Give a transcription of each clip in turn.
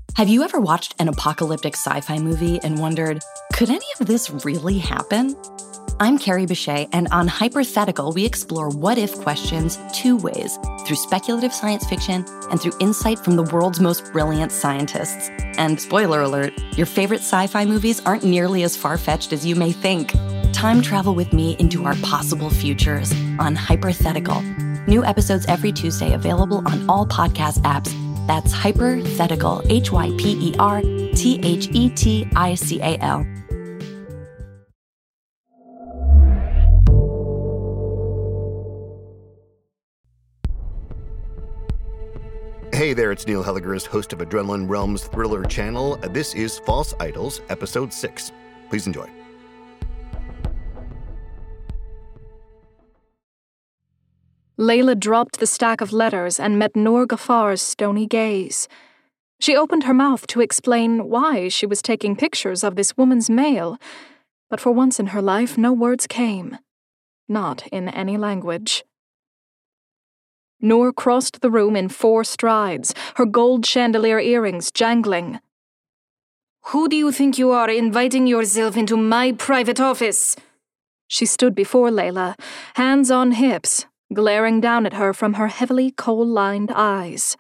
Have you ever watched an apocalyptic sci-fi movie and wondered, could any of this really happen? I'm Carrie Bechet, and on Hypothetical, we explore what-if questions two ways, through speculative science fiction and through insight from the world's most brilliant scientists. And spoiler alert, your favorite sci-fi movies aren't nearly as far-fetched as you may think. Time travel with me into our possible futures on Hypothetical. New episodes every Tuesday, available on all podcast apps. That's Hypothetical, Hyperthetical. Hey there, it's Neil Helliger's, host of Adrenaline Realms Thriller channel. This is False Idols, Episode 6. Please enjoy. Layla dropped the stack of letters and met Noor Ghafar's stony gaze. She opened her mouth to explain why she was taking pictures of this woman's mail, but for once in her life no words came. Not in any language. Noor crossed the room in 4 strides, her gold chandelier earrings jangling. "Who do you think you are, inviting yourself into my private office?" She stood before Layla, hands on hips, glaring down at her from her heavily coal-lined eyes.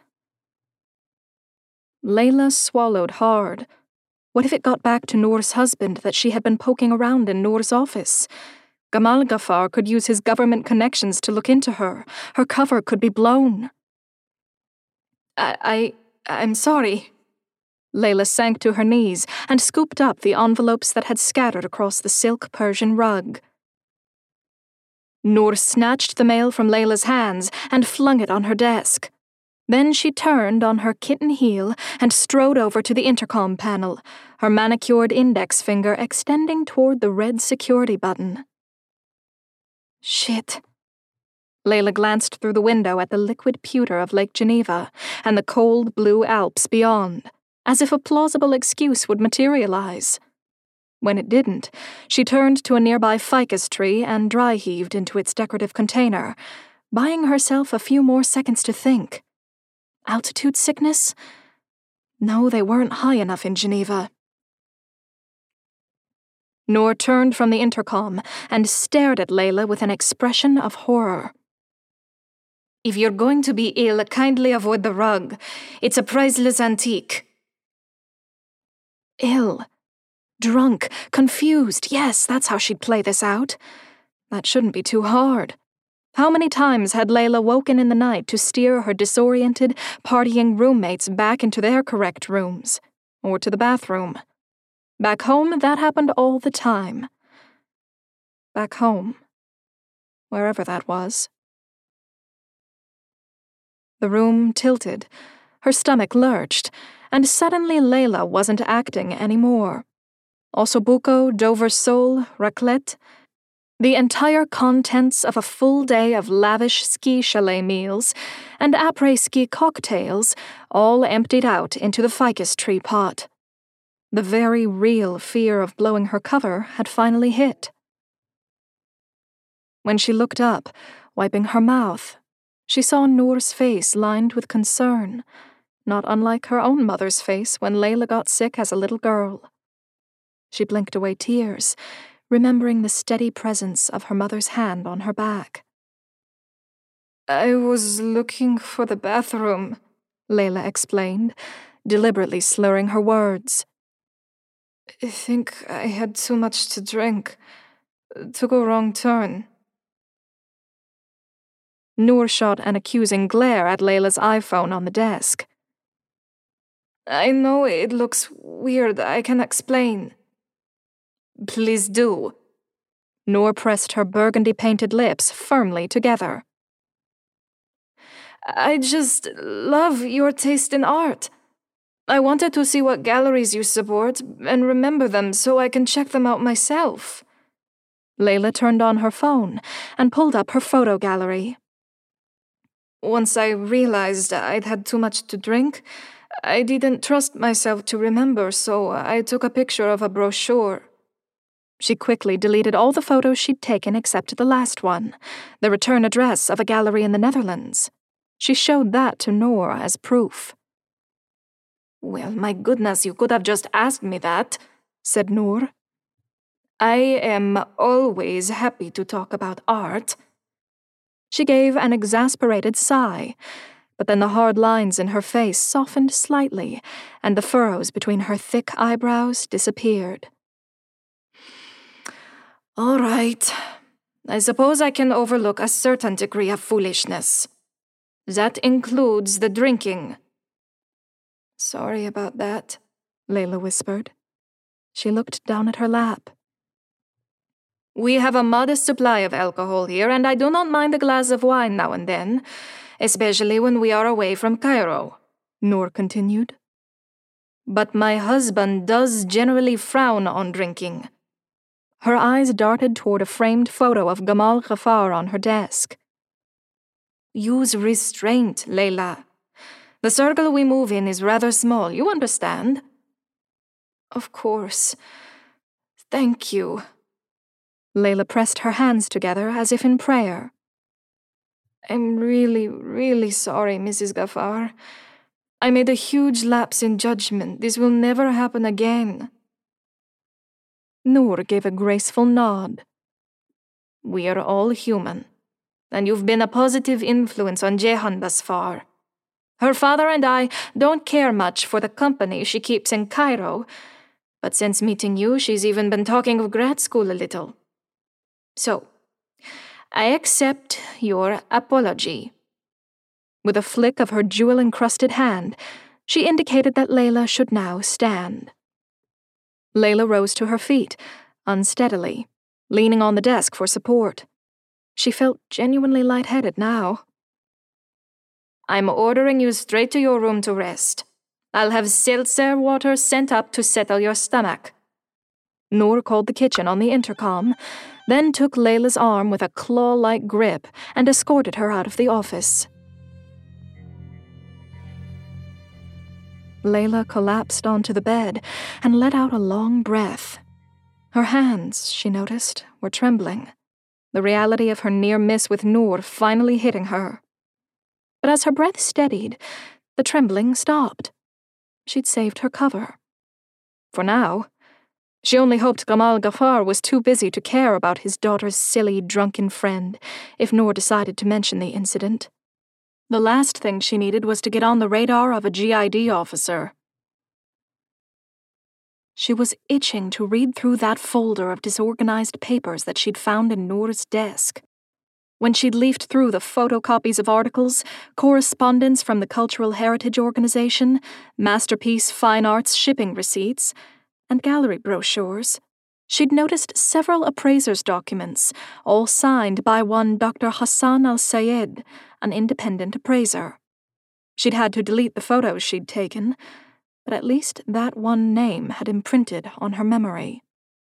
Layla swallowed hard. What if it got back to Noor's husband that she had been poking around in Noor's office? Gamal Ghaffar could use his government connections to look into her. Her cover could be blown. I'm sorry. Layla sank to her knees and scooped up the envelopes that had scattered across the silk Persian rug. Noor snatched the mail from Layla's hands and flung it on her desk. Then she turned on her kitten heel and strode over to the intercom panel, her manicured index finger extending toward the red security button. Shit. Layla glanced through the window at the liquid pewter of Lake Geneva and the cold blue Alps beyond, as if a plausible excuse would materialize. When it didn't, she turned to a nearby ficus tree and dry-heaved into its decorative container, buying herself a few more seconds to think. Altitude sickness? No, they weren't high enough in Geneva. Noor turned from the intercom and stared at Layla with an expression of horror. "If you're going to be ill, kindly avoid the rug. It's a priceless antique." Ill. Drunk. Confused. Yes, that's how she'd play this out. That shouldn't be too hard. How many times had Layla woken in the night to steer her disoriented, partying roommates back into their correct rooms? Or to the bathroom? Back home, that happened all the time. Back home. Wherever that was. The room tilted. Her stomach lurched, and suddenly Layla wasn't acting anymore. Ossobuco, Dover sole, raclette. The entire contents of a full day of lavish ski chalet meals and après-ski cocktails all emptied out into the ficus tree pot. The very real fear of blowing her cover had finally hit. When she looked up, wiping her mouth, she saw Noor's face lined with concern, not unlike her own mother's face when Layla got sick as a little girl. She blinked away tears, remembering the steady presence of her mother's hand on her back. "I was looking for the bathroom," Layla explained, deliberately slurring her words. "I think I had too much to drink. Took a wrong turn." Noor shot an accusing glare at Layla's iPhone on the desk. "I know it looks weird. I can explain." "Please do." Noor pressed her burgundy-painted lips firmly together. "I just love your taste in art. I wanted to see what galleries you support and remember them so I can check them out myself." Layla turned on her phone and pulled up her photo gallery. "Once I realized I'd had too much to drink, I didn't trust myself to remember, so I took a picture of a brochure." She quickly deleted all the photos she'd taken except the last one, the return address of a gallery in the Netherlands. She showed that to Noor as proof. Well, my goodness, you could have just asked me that, said Noor. I am always happy to talk about art. She gave an exasperated sigh, but then the hard lines in her face softened slightly, and the furrows between her thick eyebrows disappeared. All right. I suppose I can overlook a certain degree of foolishness. That includes the drinking. Sorry about that, Layla whispered. She looked down at her lap. We have a modest supply of alcohol here, and I do not mind a glass of wine now and then, especially when we are away from Cairo, Noor continued. But my husband does generally frown on drinking. Her eyes darted toward a framed photo of Gamal Ghaffar on her desk. Use restraint, Layla. The circle we move in is rather small, you understand? Of course. Thank you. Layla pressed her hands together as if in prayer. I'm really, really sorry, Mrs. Ghaffar. I made a huge lapse in judgment. This will never happen again. Noor gave a graceful nod. We are all human, and you've been a positive influence on Jehan thus far. Her father and I don't care much for the company she keeps in Cairo, but since meeting you, she's even been talking of grad school a little. So, I accept your apology. With a flick of her jewel-encrusted hand, she indicated that Layla should now stand. Layla rose to her feet, unsteadily, leaning on the desk for support. She felt genuinely lightheaded now. I'm ordering you straight to your room to rest. I'll have seltzer water sent up to settle your stomach. Noor called the kitchen on the intercom, then took Layla's arm with a claw-like grip and escorted her out of the office. Layla collapsed onto the bed and let out a long breath. Her hands, she noticed, were trembling, the reality of her near miss with Noor finally hitting her. But as her breath steadied, the trembling stopped. She'd saved her cover. For now. She only hoped Gamal Ghaffar was too busy to care about his daughter's silly, drunken friend if Noor decided to mention the incident. The last thing she needed was to get on the radar of a GID officer. She was itching to read through that folder of disorganized papers that she'd found in Noor's desk. When she'd leafed through the photocopies of articles, correspondence from the Cultural Heritage Organization, Masterpiece Fine Arts shipping receipts, and gallery brochures, she'd noticed several appraisers' documents, all signed by one Dr. Hassan al-Sayed, an independent appraiser. She'd had to delete the photos she'd taken, but at least that one name had imprinted on her memory.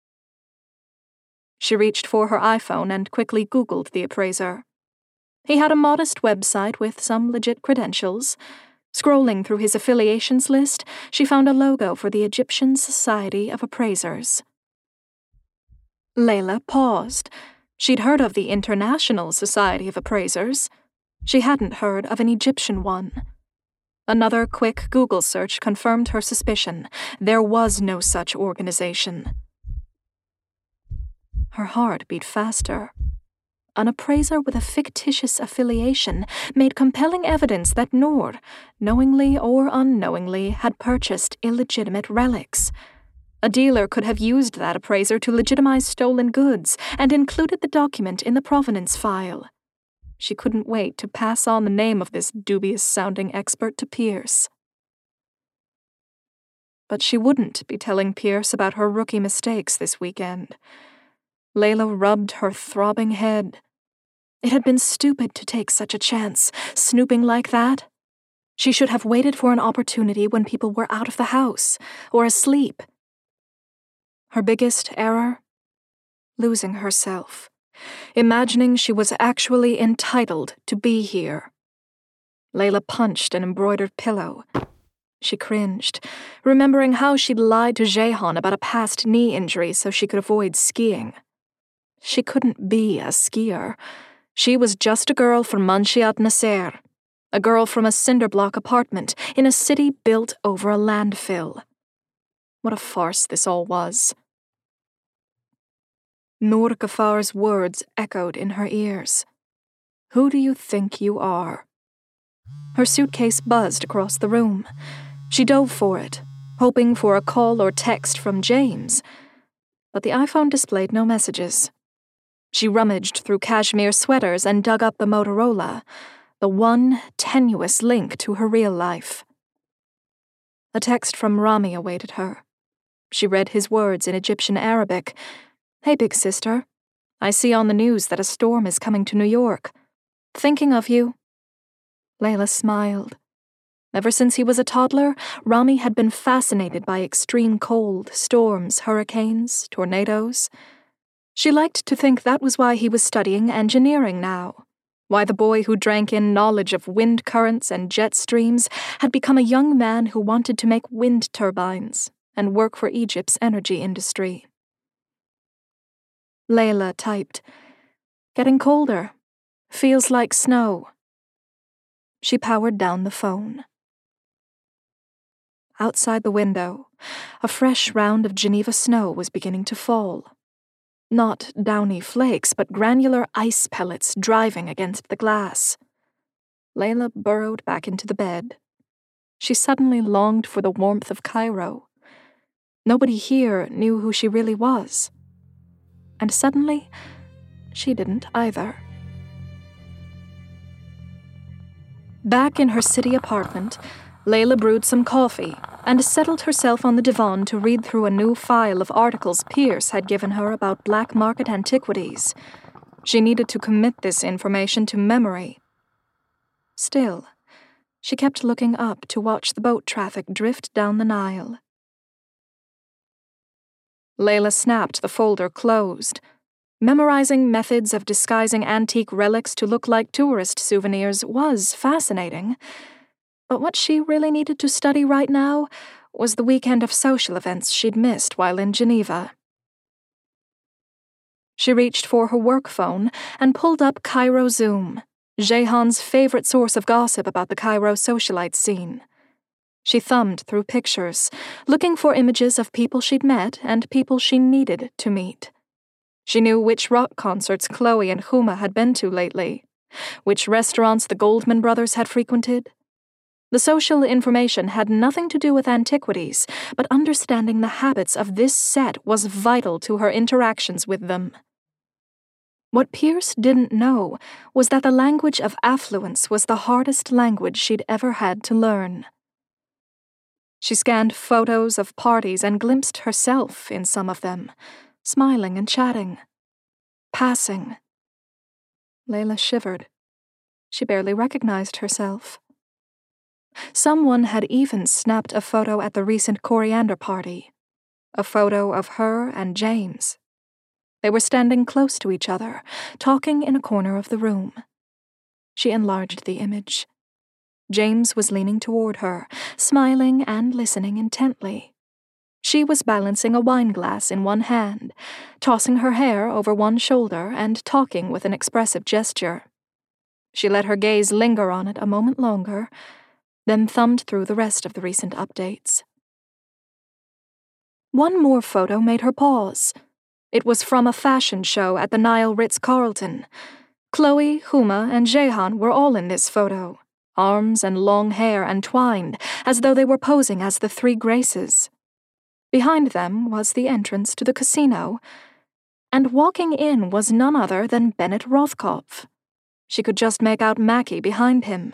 She reached for her iPhone and quickly Googled the appraiser. He had a modest website with some legit credentials. Scrolling through his affiliations list, she found a logo for the Egyptian Society of Appraisers. Layla paused. She'd heard of the International Society of Appraisers. She hadn't heard of an Egyptian one. Another quick Google search confirmed her suspicion. There was no such organization. Her heart beat faster. An appraiser with a fictitious affiliation made compelling evidence that Noor, knowingly or unknowingly, had purchased illegitimate relics. A dealer could have used that appraiser to legitimize stolen goods and included the document in the provenance file. She couldn't wait to pass on the name of this dubious-sounding expert to Pierce. But she wouldn't be telling Pierce about her rookie mistakes this weekend. Layla rubbed her throbbing head. It had been stupid to take such a chance, snooping like that. She should have waited for an opportunity when people were out of the house or asleep. Her biggest error? Losing herself, imagining she was actually entitled to be here. Layla punched an embroidered pillow. She cringed, remembering how she'd lied to Jehan about a past knee injury so she could avoid skiing. She couldn't be a skier. She was just a girl from Manshiat Nasser. A girl from a cinder-block apartment in a city built over a landfill. What a farce this all was. Noor Ghafar's words echoed in her ears. Who do you think you are? Her suitcase buzzed across the room. She dove for it, hoping for a call or text from James, but the iPhone displayed no messages. She rummaged through cashmere sweaters and dug up the Motorola, the one tenuous link to her real life. A text from Rami awaited her. She read his words in Egyptian Arabic. Hey, big sister. I see on the news that a storm is coming to New York. Thinking of you. Layla smiled. Ever since he was a toddler, Rami had been fascinated by extreme cold, storms, hurricanes, tornadoes. She liked to think that was why he was studying engineering now, why the boy who drank in knowledge of wind currents and jet streams had become a young man who wanted to make wind turbines and work for Egypt's energy industry. Layla typed, Getting colder. Feels like snow. She powered down the phone. Outside the window, a fresh round of Geneva snow was beginning to fall. Not downy flakes, but granular ice pellets driving against the glass. Layla burrowed back into the bed. She suddenly longed for the warmth of Cairo. Nobody here knew who she really was. And suddenly, she didn't either. Back in her city apartment, Layla brewed some coffee and settled herself on the divan to read through a new file of articles Pierce had given her about black market antiquities. She needed to commit this information to memory. Still, she kept looking up to watch the boat traffic drift down the Nile. Layla snapped the folder closed. Memorizing methods of disguising antique relics to look like tourist souvenirs was fascinating, but what she really needed to study right now was the weekend of social events she'd missed while in Geneva. She reached for her work phone and pulled up Cairo Zoom, Jehan's favorite source of gossip about the Cairo socialite scene. She thumbed through pictures, looking for images of people she'd met and people she needed to meet. She knew which rock concerts Chloe and Huma had been to lately, which restaurants the Goldman brothers had frequented. The social information had nothing to do with antiquities, but understanding the habits of this set was vital to her interactions with them. What Pierce didn't know was that the language of affluence was the hardest language she'd ever had to learn. She scanned photos of parties and glimpsed herself in some of them, smiling and chatting. Passing. Layla shivered. She barely recognized herself. Someone had even snapped a photo at the recent coriander party. A photo of her and James. They were standing close to each other, talking in a corner of the room. She enlarged the image. James was leaning toward her, smiling and listening intently. She was balancing a wine glass in one hand, tossing her hair over one shoulder and talking with an expressive gesture. She let her gaze linger on it a moment longer, then thumbed through the rest of the recent updates. One more photo made her pause. It was from a fashion show at the Nile Ritz-Carlton. Chloe, Huma, and Jehan were all in this photo, arms and long hair entwined, as though they were posing as the Three Graces. Behind them was the entrance to the casino, and walking in was none other than Bennett Rothkopf. She could just make out Mackie behind him.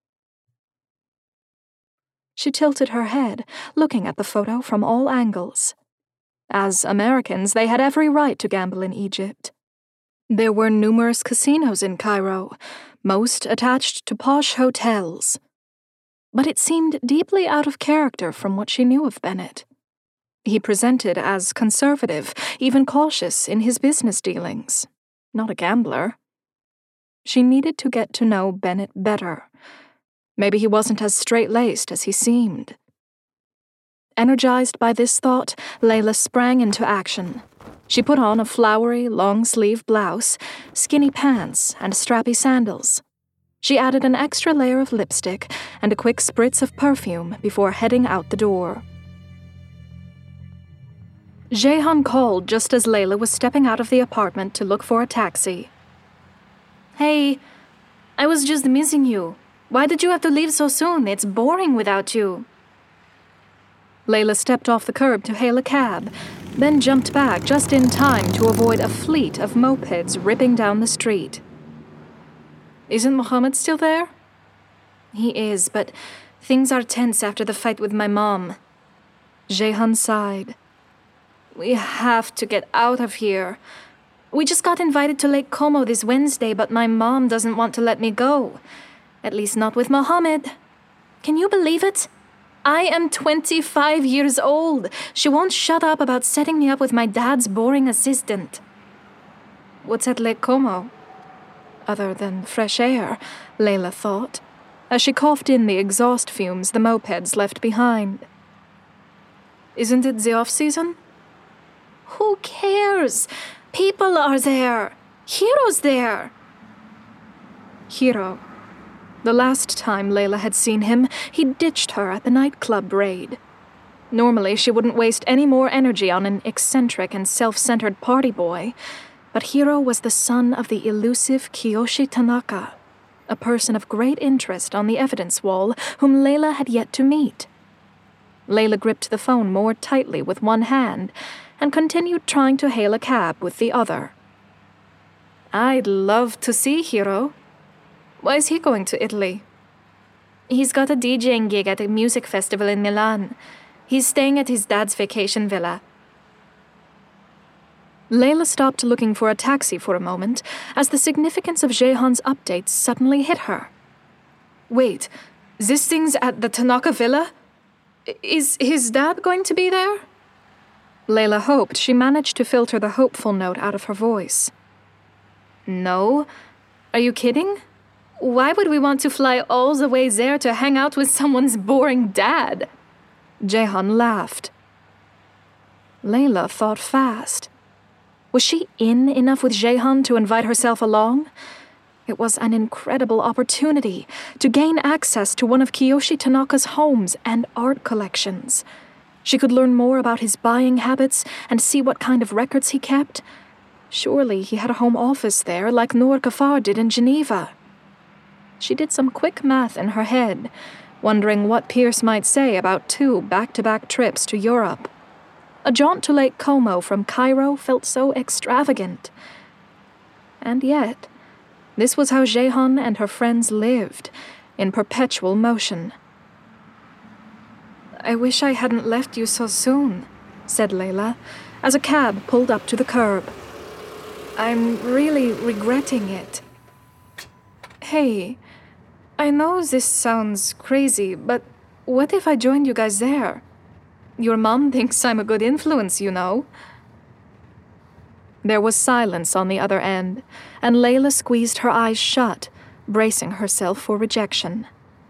She tilted her head, looking at the photo from all angles. As Americans, they had every right to gamble in Egypt. There were numerous casinos in Cairo, most attached to posh hotels. But it seemed deeply out of character from what she knew of Bennett. He presented as conservative, even cautious in his business dealings, not a gambler. She needed to get to know Bennett better. Maybe he wasn't as straight-laced as he seemed. Energized by this thought, Layla sprang into action. She put on a flowery, long-sleeve blouse, skinny pants, and strappy sandals. She added an extra layer of lipstick and a quick spritz of perfume before heading out the door. Jehan called just as Layla was stepping out of the apartment to look for a taxi. Hey, I was just missing you. Why did you have to leave so soon? It's boring without you. Layla stepped off the curb to hail a cab, then jumped back just in time to avoid a fleet of mopeds ripping down the street. Isn't Mohammed still there? He is, but things are tense after the fight with my mom. Jehan sighed. We have to get out of here. We just got invited to Lake Como this Wednesday, but my mom doesn't want to let me go. At least not with Mohammed. Can you believe it? I am 25 years old. She won't shut up about setting me up with my dad's boring assistant. What's at Lake Como? Other than fresh air, Layla thought, as she coughed in the exhaust fumes the mopeds left behind. Isn't it the off-season? Who cares? People are there. Hiro's there. Hiro. The last time Layla had seen him, he ditched her at the nightclub raid. Normally, she wouldn't waste any more energy on an eccentric and self-centered party boy, but Hiro was the son of the elusive Kiyoshi Tanaka, a person of great interest on the evidence wall whom Layla had yet to meet. Layla gripped the phone more tightly with one hand and continued trying to hail a cab with the other. I'd love to see Hiro. Why is he going to Italy? He's got a DJing gig at a music festival in Milan. He's staying at his dad's vacation villa. Layla stopped looking for a taxi for a moment as the significance of Jehan's updates suddenly hit her. Wait, this thing's at the Tanaka villa? Is his dad going to be there? Layla hoped she managed to filter the hopeful note out of her voice. No? Are you kidding? Why would we want to fly all the way there to hang out with someone's boring dad? Jehan laughed. Layla thought fast. Was she in enough with Jehan to invite herself along? It was an incredible opportunity to gain access to one of Kiyoshi Tanaka's homes and art collections. She could learn more about his buying habits and see what kind of records he kept. Surely he had a home office there like Noor Kafar did in Geneva. She did some quick math in her head, wondering what Pierce might say about 2 back-to-back trips to Europe. A jaunt to Lake Como from Cairo felt so extravagant. And yet, this was how Jehan and her friends lived, in perpetual motion. I wish I hadn't left you so soon, said Layla, as a cab pulled up to the curb. I'm really regretting it. Hey, I know this sounds crazy, but what if I joined you guys there? Your mom thinks I'm a good influence, you know. There was silence on the other end, and Layla squeezed her eyes shut, bracing herself for rejection.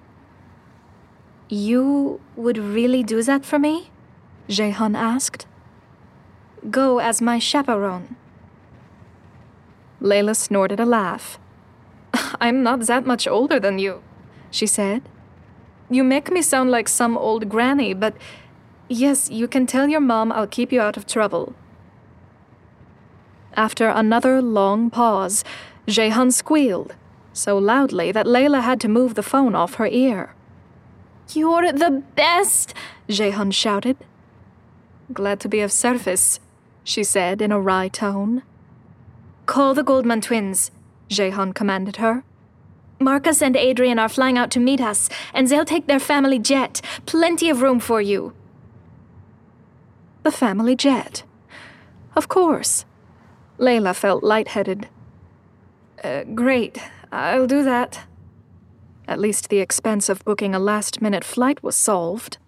You would really do that for me? Jehan asked. Go as my chaperone. Layla snorted a laugh. I'm not that much older than you, she said. You make me sound like some old granny, but yes, you can tell your mom I'll keep you out of trouble. After another long pause, Jehan squealed, so loudly that Layla had to move the phone off her ear. You're the best, Jehan shouted. Glad to be of service, she said in a wry tone. Call the Goldman twins, Jehan commanded her. Marcus and Adrian are flying out to meet us, and they'll take their family jet. Plenty of room for you. The family jet. Of course. Layla felt lightheaded. Great. I'll do that. At least the expense of booking a last-minute flight was solved.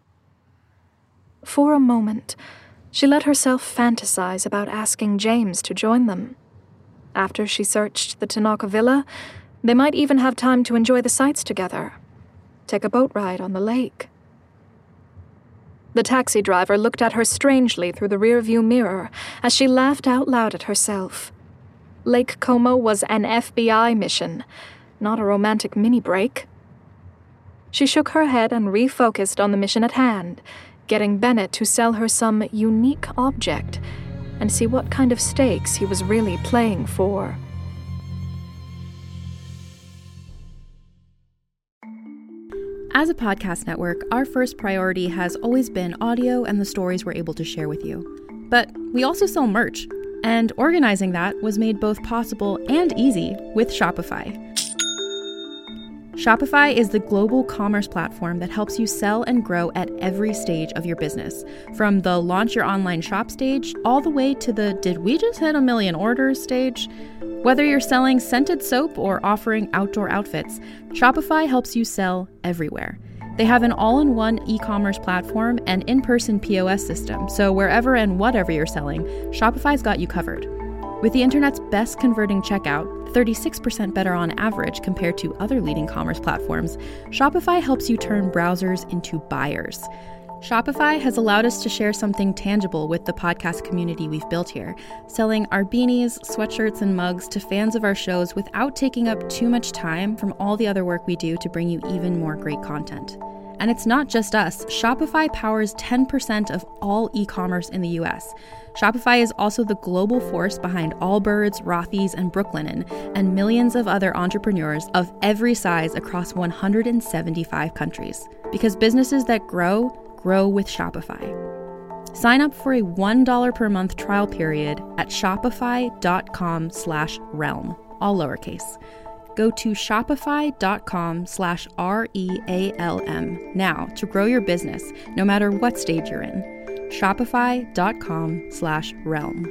For a moment, she let herself fantasize about asking James to join them. After she searched the Tanaka villa, they might even have time to enjoy the sights together. Take a boat ride on the lake. The taxi driver looked at her strangely through the rearview mirror as she laughed out loud at herself. Lake Como was an FBI mission, not a romantic mini-break. She shook her head and refocused on the mission at hand, getting Bennett to sell her some unique object and see what kind of stakes he was really playing for. As a podcast network, our first priority has always been audio and the stories we're able to share with you. But we also sell merch, and organizing that was made both possible and easy with Shopify. Shopify is the global commerce platform that helps you sell and grow at every stage of your business, from the launch your online shop stage all the way to the did we just hit 1 million orders stage. Whether you're selling scented soap or offering outdoor outfits, Shopify helps you sell everywhere. They have an all-in-one e-commerce platform and in-person POS system, so wherever and whatever you're selling, Shopify's got you covered. With the internet's best converting checkout, 36% better on average compared to other leading commerce platforms, Shopify helps you turn browsers into buyers. Shopify has allowed us to share something tangible with the podcast community we've built here, selling our beanies, sweatshirts, and mugs to fans of our shows without taking up too much time from all the other work we do to bring you even more great content. And it's not just us. Shopify powers 10% of all e-commerce in the US. Shopify is also the global force behind Allbirds, Rothy's, and Brooklinen, and millions of other entrepreneurs of every size across 175 countries. Because businesses that grow with Shopify. Sign up for a $1 per month trial period at shopify.com/realm, all lowercase. Go to shopify.com/REALM now to grow your business, no matter what stage you're in. Shopify.com/realm.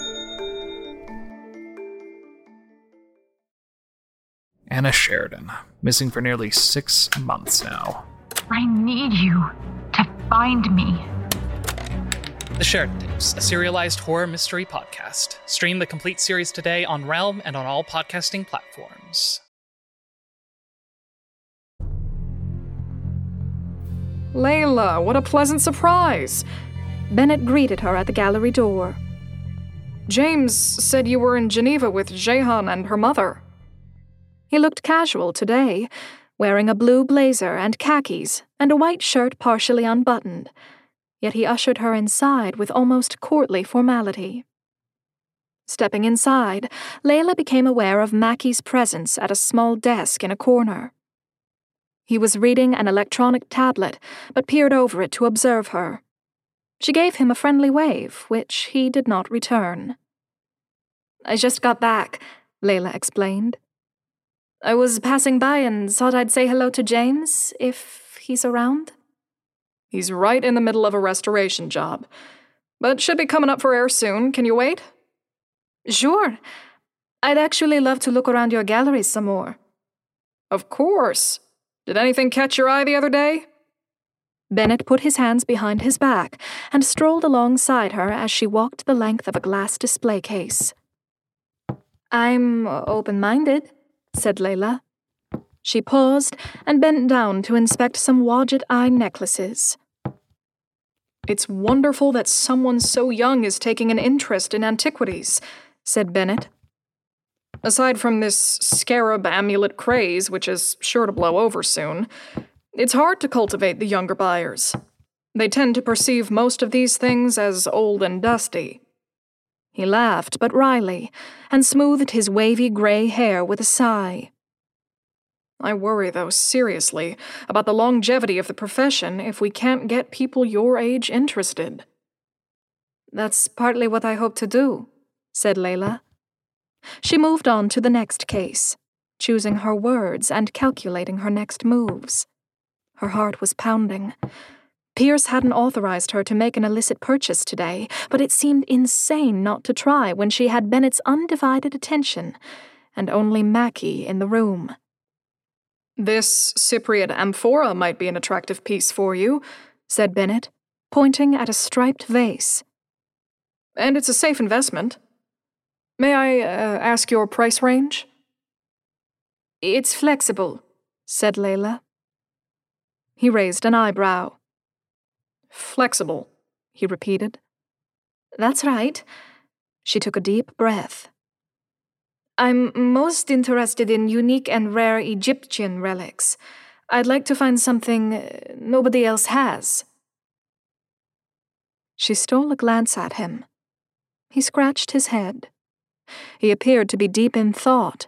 Anna Sheridan, missing for nearly 6 months now. I need you to find me. The Sheridan Tapes, a serialized horror mystery podcast. Stream the complete series today on Realm and on all podcasting platforms. Layla, what a pleasant surprise! Bennett greeted her at the gallery door. James said you were in Geneva with Jehan and her mother. He looked casual today, wearing a blue blazer and khakis and a white shirt partially unbuttoned, yet he ushered her inside with almost courtly formality. Stepping inside, Layla became aware of Mackie's presence at a small desk in a corner. He was reading an electronic tablet, but peered over it to observe her. She gave him a friendly wave, which he did not return. "I just got back," Layla explained. "I was passing by and thought I'd say hello to James, if he's around." "He's right in the middle of a restoration job, but should be coming up for air soon. Can you wait?" "Sure. I'd actually love to look around your gallery some more." "Of course. Did anything catch your eye the other day?" Bennett put his hands behind his back and strolled alongside her as she walked the length of a glass display case. "I'm open-minded," said Layla. She paused and bent down to inspect some Wadjet eye necklaces. "It's wonderful that someone so young is taking an interest in antiquities," said Bennett. "Aside from this scarab amulet craze, which is sure to blow over soon, it's hard to cultivate the younger buyers. They tend to perceive most of these things as old and dusty." He laughed, but wryly, and smoothed his wavy gray hair with a sigh. "I worry, though, seriously, about the longevity of the profession if we can't get people your age interested." "That's partly what I hope to do," said Layla. She moved on to the next case, choosing her words and calculating her next moves. Her heart was pounding. Pierce hadn't authorized her to make an illicit purchase today, but it seemed insane not to try when she had Bennett's undivided attention, and only Mackie in the room. "This Cypriot amphora might be an attractive piece for you," said Bennett, pointing at a striped vase. "And it's a safe investment. May I ask your price range?" "It's flexible," said Layla. He raised an eyebrow. "Flexible," he repeated. "That's right." She took a deep breath. I'm most interested in unique and rare Egyptian relics. I'd like to find something nobody else has. She stole a glance at him. He scratched his head. He appeared to be deep in thought.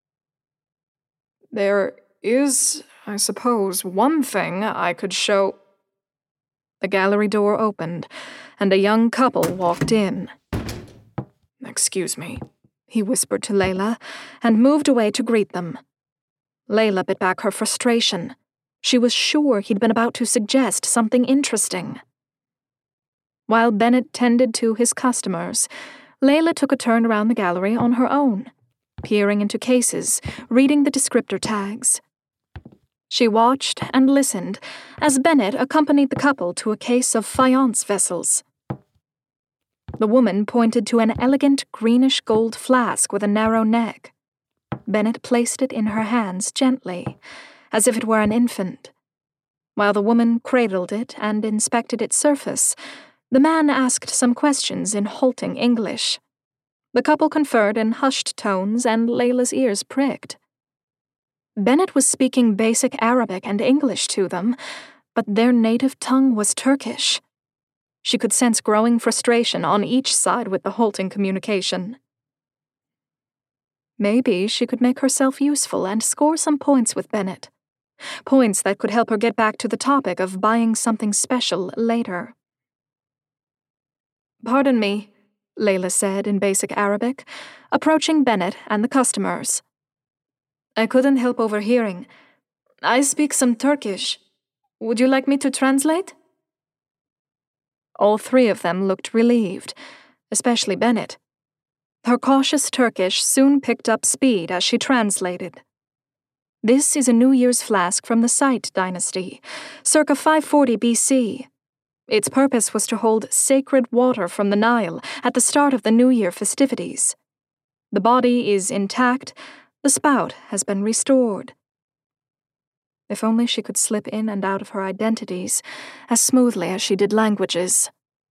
There is, I suppose, one thing I could show. The gallery door opened, and a young couple walked in. Excuse me, he whispered to Layla, and moved away to greet them. Layla bit back her frustration. She was sure he'd been about to suggest something interesting. While Bennett tended to his customers, Layla took a turn around the gallery on her own, peering into cases, reading the descriptor tags. She watched and listened as Bennett accompanied the couple to a case of faience vessels. The woman pointed to an elegant greenish-gold flask with a narrow neck. Bennett placed it in her hands gently, as if it were an infant. While the woman cradled it and inspected its surface, the man asked some questions in halting English. The couple conferred in hushed tones, and Layla's ears pricked. Bennett was speaking basic Arabic and English to them, but their native tongue was Turkish. She could sense growing frustration on each side with the halting communication. Maybe she could make herself useful and score some points with Bennett. Points that could help her get back to the topic of buying something special later. Pardon me, Layla said in basic Arabic, approaching Bennett and the customers. I couldn't help overhearing. I speak some Turkish. Would you like me to translate? All three of them looked relieved, especially Bennett. Her cautious Turkish soon picked up speed as she translated. This is a New Year's flask from the Site dynasty, circa 540 BC. Its purpose was to hold sacred water from the Nile at the start of the New Year festivities. The body is intact, the spout has been restored. If only she could slip in and out of her identities as smoothly as she did languages.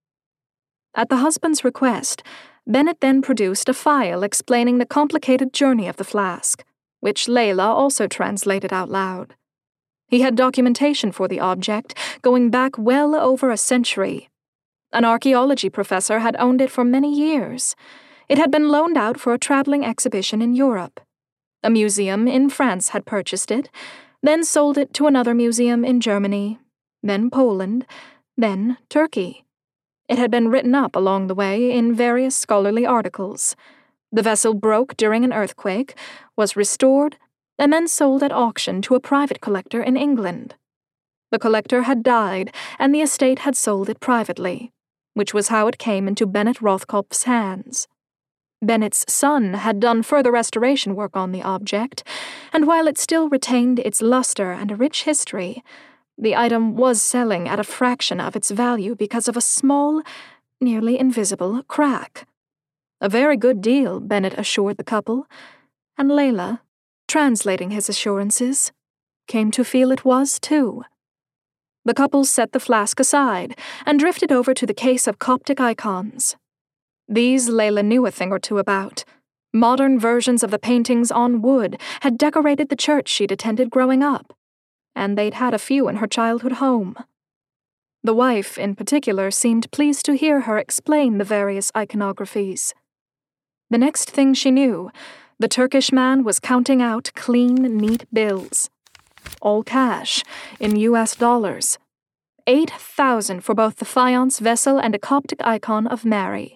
At the husband's request, Bennett then produced a file explaining the complicated journey of the flask, which Layla also translated out loud. He had documentation for the object going back well over a century. An archaeology professor had owned it for many years. It had been loaned out for a traveling exhibition in Europe. A museum in France had purchased it, then sold it to another museum in Germany, then Poland, then Turkey. It had been written up along the way in various scholarly articles. The vessel broke during an earthquake, was restored, and then sold at auction to a private collector in England. The collector had died, and the estate had sold it privately, which was how it came into Bennett Rothkopf's hands. Bennett's son had done further restoration work on the object, and while it still retained its luster and a rich history, the item was selling at a fraction of its value because of a small, nearly invisible crack. A very good deal, Bennett assured the couple, and Layla, translating his assurances, came to feel it was too. The couple set the flask aside and drifted over to the case of Coptic icons. These Layla knew a thing or two about. Modern versions of the paintings on wood had decorated the church she'd attended growing up, and they'd had a few in her childhood home. The wife, in particular, seemed pleased to hear her explain the various iconographies. The next thing she knew, the Turkish man was counting out clean, neat bills. All cash, in US dollars. 8,000 for both the faience vessel and a Coptic icon of Mary.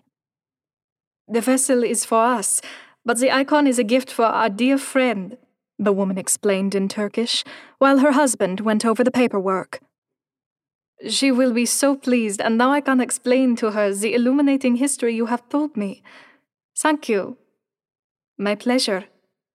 The vessel is for us, but the icon is a gift for our dear friend, the woman explained in Turkish, while her husband went over the paperwork. She will be so pleased, and now I can explain to her the illuminating history you have told me. Thank you. My pleasure.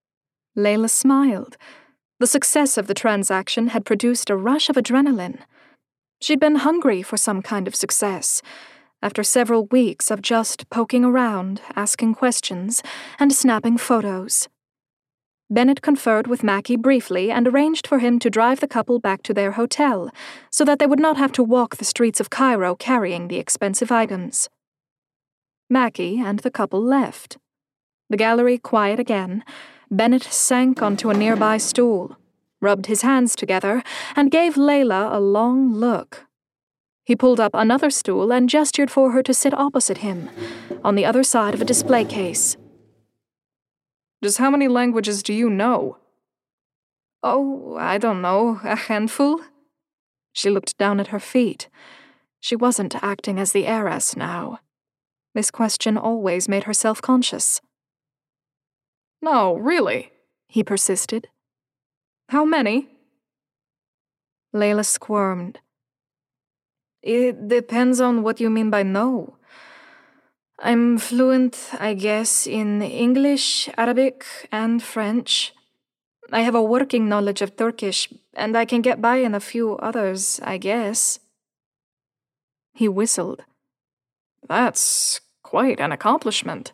Layla smiled. The success of the transaction had produced a rush of adrenaline. She'd been hungry for some kind of success, after several weeks of just poking around, asking questions, and snapping photos. Bennett conferred with Mackie briefly and arranged for him to drive the couple back to their hotel so that they would not have to walk the streets of Cairo carrying the expensive items. Mackie and the couple left. The gallery quiet again, Bennett sank onto a nearby stool, rubbed his hands together, and gave Layla a long look. He pulled up another stool and gestured for her to sit opposite him, on the other side of a display case. Just how many languages do you know? Oh, I don't know, a handful? She looked down at her feet. She wasn't acting as the heiress now. This question always made her self-conscious. No, really, he persisted. How many? Layla squirmed. It depends on what you mean by no. I'm fluent, I guess, in English, Arabic, and French. I have a working knowledge of Turkish, and I can get by in a few others, I guess. He whistled. That's quite an accomplishment.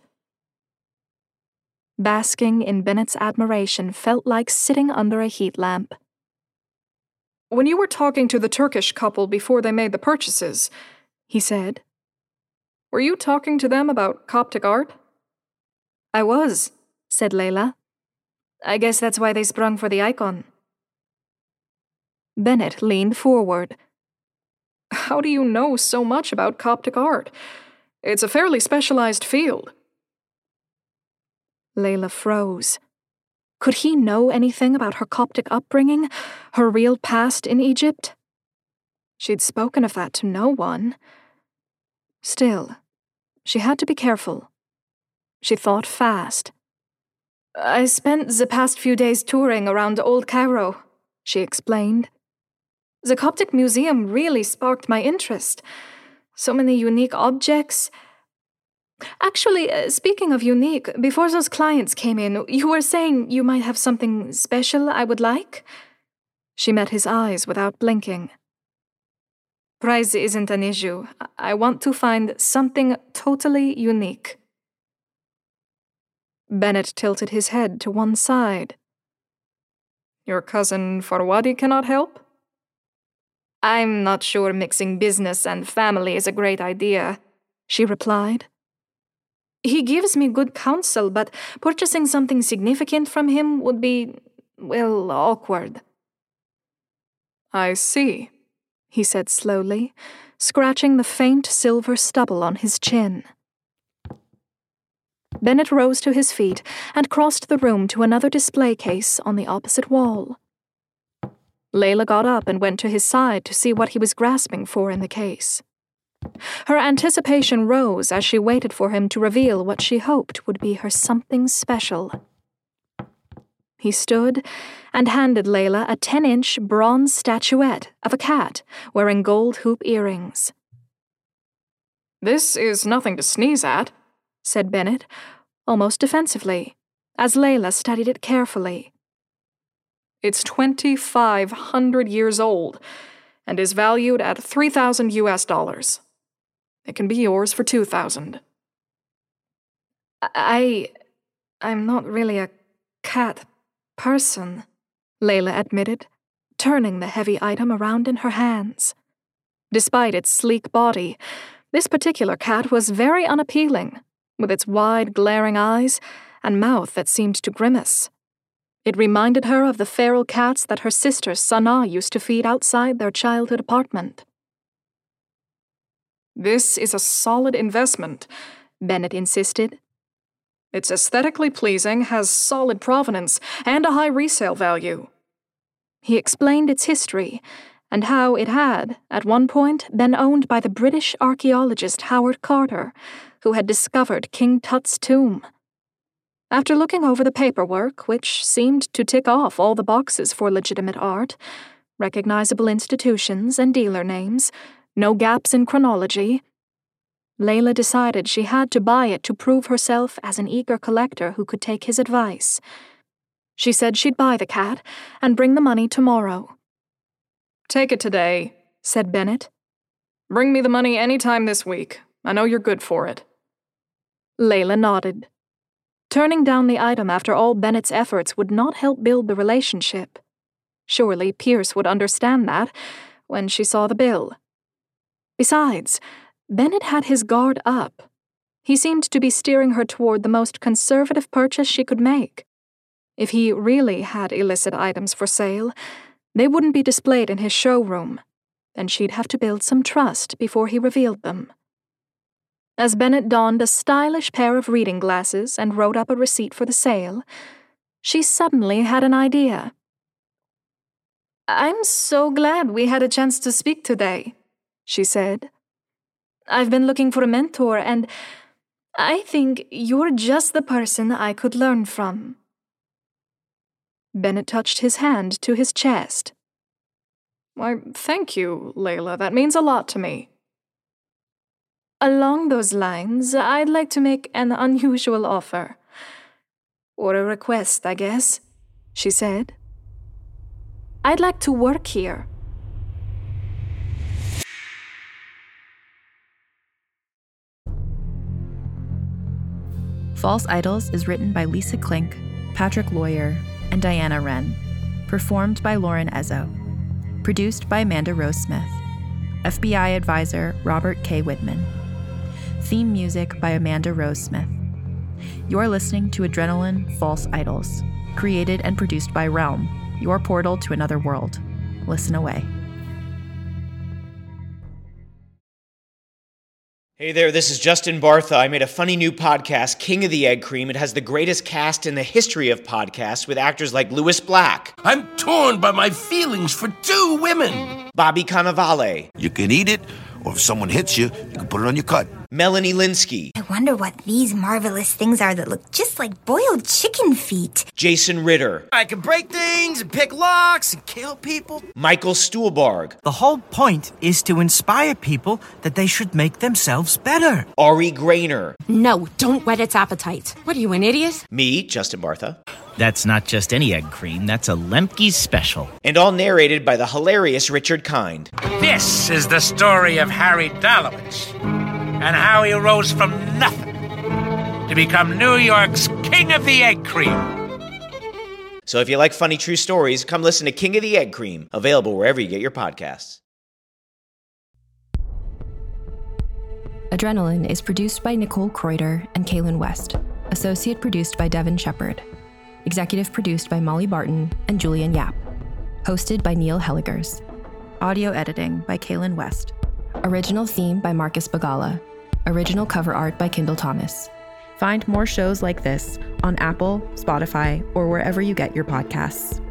Basking in Bennett's admiration felt like sitting under a heat lamp. When you were talking to the Turkish couple before they made the purchases, he said, were you talking to them about Coptic art? I was, said Layla. I guess that's why they sprung for the icon. Bennett leaned forward. How do you know so much about Coptic art? It's a fairly specialized field. Layla froze. Could he know anything about her Coptic upbringing, her real past in Egypt? She'd spoken of that to no one. Still, she had to be careful. She thought fast. I spent the past few days touring around Old Cairo, she explained. The Coptic Museum really sparked my interest. So many unique objects. Actually, speaking of unique, before those clients came in, you were saying you might have something special I would like? She met his eyes without blinking. Price isn't an issue. I want to find something totally unique. Bennett tilted his head to one side. Your cousin Farwadi cannot help? I'm not sure mixing business and family is a great idea, she replied. He gives me good counsel, but purchasing something significant from him would be, well, awkward. I see, he said slowly, scratching the faint silver stubble on his chin. Bennett rose to his feet and crossed the room to another display case on the opposite wall. Layla got up and went to his side to see what he was grasping for in the case. Her anticipation rose as she waited for him to reveal what she hoped would be her something special. He stood and handed Layla a 10-inch bronze statuette of a cat wearing gold hoop earrings. This is nothing to sneeze at, said Bennett, almost defensively, as Layla studied it carefully. It's 2,500 years old and is valued at $3,000 US. It can be yours for $2,000. I'm not really a cat person, Layla admitted, turning the heavy item around in her hands. Despite its sleek body, this particular cat was very unappealing, with its wide, glaring eyes and mouth that seemed to grimace. It reminded her of the feral cats that her sister Sanaa used to feed outside their childhood apartment. This is a solid investment, Bennett insisted. It's aesthetically pleasing, has solid provenance, and a high resale value. He explained its history, and how it had, at one point, been owned by the British archaeologist Howard Carter, who had discovered King Tut's tomb. After looking over the paperwork, which seemed to tick off all the boxes for legitimate art, recognizable institutions and dealer names, no gaps in chronology, Layla decided she had to buy it to prove herself as an eager collector who could take his advice. She said she'd buy the cat and bring the money tomorrow. Take it today, said Bennett. Bring me the money any time this week. I know you're good for it. Layla nodded. Turning down the item after all Bennett's efforts would not help build the relationship. Surely Pierce would understand that when she saw the bill. Besides, Bennett had his guard up. He seemed to be steering her toward the most conservative purchase she could make. If he really had illicit items for sale, they wouldn't be displayed in his showroom, and she'd have to build some trust before he revealed them. As Bennett donned a stylish pair of reading glasses and wrote up a receipt for the sale, she suddenly had an idea. "I'm so glad we had a chance to speak today," she said. "I've been looking for a mentor, and I think you're just the person I could learn from." Bennett touched his hand to his chest. "Why, thank you, Layla. That means a lot to me." "Along those lines, I'd like to make an unusual offer. Or a request, I guess," she said. "I'd like to work here." False Idols is written by Lisa Klink, Patrick Lawyer, and Diana Wren. Performed by Lauren Ezzo. Produced by Amanda Rose Smith. FBI advisor Robert K. Whitman. Theme music by Amanda Rose Smith. You're listening to Adrenaline False Idols, created and produced by Realm, your portal to another world. Listen away. Hey there, this is Justin Bartha. I made a funny new podcast, King of the Egg Cream. It has the greatest cast in the history of podcasts with actors like Louis Black. I'm torn by my feelings for two women. Bobby Cannavale. You can eat it, or if someone hits you, you can put it on your cut. Melanie Linsky. I wonder what these marvelous things are that look just like boiled chicken feet. Jason Ritter. I can break things and pick locks and kill people. Michael Stuhlbarg. The whole point is to inspire people that they should make themselves better. Ari Grainer. No, don't whet its appetite. What are you, an idiot? Me, Justin Bartha. That's not just any egg cream, that's a Lemke's special. And all narrated by the hilarious Richard Kind. This is the story of Harry Dalowitz and how he rose from nothing to become New York's King of the Egg Cream. So if you like funny true stories, come listen to King of the Egg Cream, available wherever you get your podcasts. Adrenaline is produced by Nicole Kreuter and Kaylin West. Associate produced by Devin Shepard. Executive produced by Molly Barton and Julian Yap. Hosted by Neil Helligers. Audio editing by Kaylin West. Original theme by Marcus Bagala. Original cover art by Kendall Thomas. Find more shows like this on Apple, Spotify, or wherever you get your podcasts.